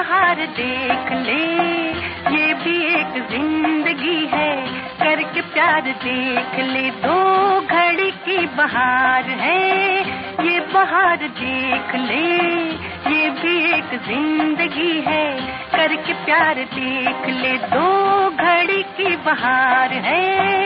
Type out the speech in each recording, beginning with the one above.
बहार देख ले, ये भी एक जिंदगी है, करके प्यार देख ले। दो घड़ी की बहार है, ये बहार देख ले, ये भी एक जिंदगी है, करके प्यार देख ले। दो घड़ी की बहार है।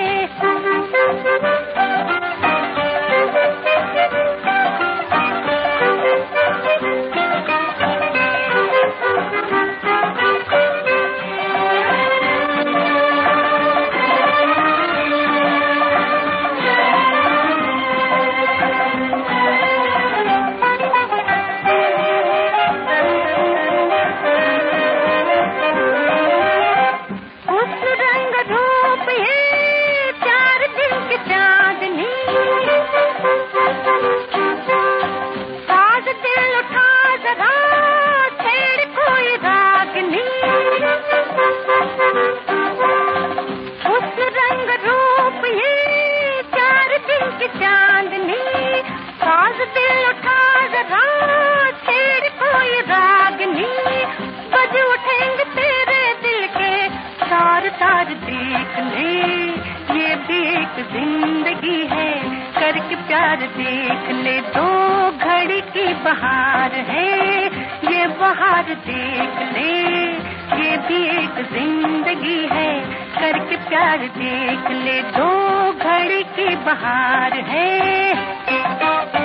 तार देख ले, ये भी एक जिंदगी है, करके प्यार देख ले। दो घड़ी की बहार है, ये बहार देख ले, ये भी एक जिंदगी है, करके प्यार देख ले। दो घड़ी की बहार है।